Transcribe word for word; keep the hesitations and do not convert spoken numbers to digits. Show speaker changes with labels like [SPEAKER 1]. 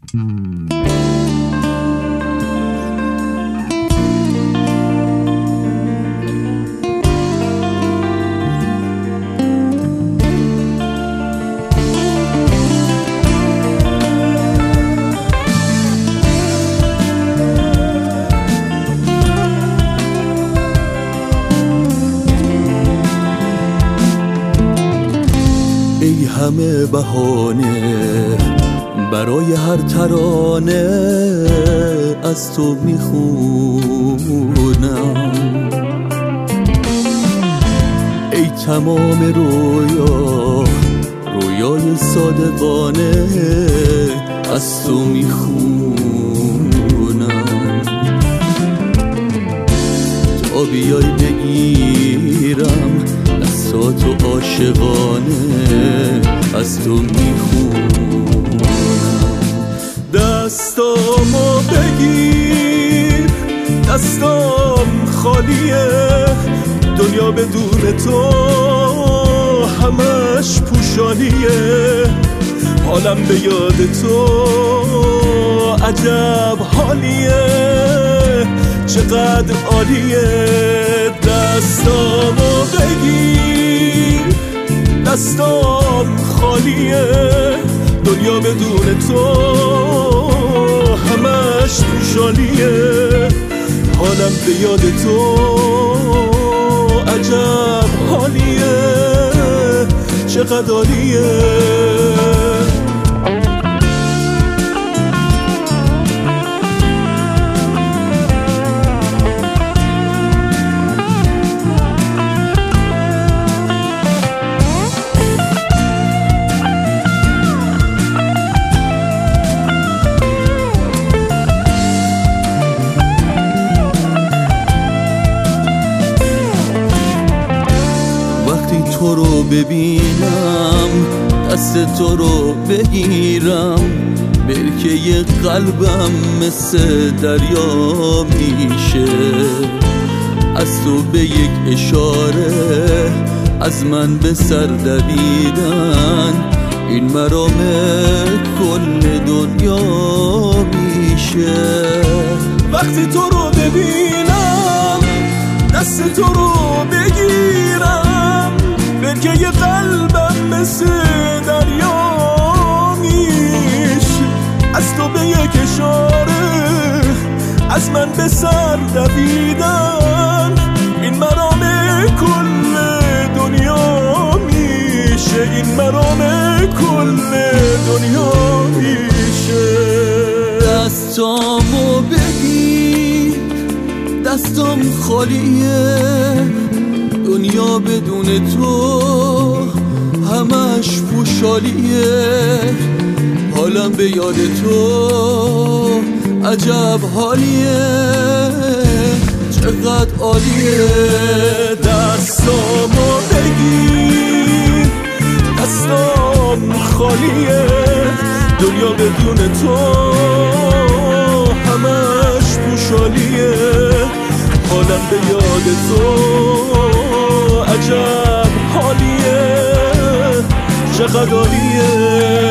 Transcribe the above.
[SPEAKER 1] ای همه بهانه برای هر ترانه از تو میخونم، ای تمام رویا رویای صادقانه از تو میخونم، تا بیای بگیرم دستاتو عاشقانه از تو میخونم. دستامو بگیر، دستام خالیه، دنیا بدون تو همش پوشانیه، حالم به یاد تو عجب حالیه، چقدر عالیه. دستامو بگیر، دستام خالیه، دنیا بدون تو همش توشالیه، حالم به یاد تو عجب حالیه، چقدر عالیه. تو رو ببینم، دست تو رو بگیرم، برکه قلبم مثل دریا میشه، از تو به یک اشاره از من به سر دویدن، این مرام کل دنیا میشه. وقتی تو رو ببینم، دست تو رو بگیرم، برکه قلبم مثل دریا میشه، از تو به یک اشاره از من به سر دویدن، این مرام کل دنیا میشه، این مرام کل دنیا میشه. دستامو بگیر، دستام خالیه، دنیا بدون تو همش پوشالیه، حالم به یاد تو عجب حالیه، چقدر عالیه. دستامو بگیر، دستام خالیه، دنیا بدون تو همش پوشالیه، حالم به یاد تو عجب حالیه، چقدر عالیه.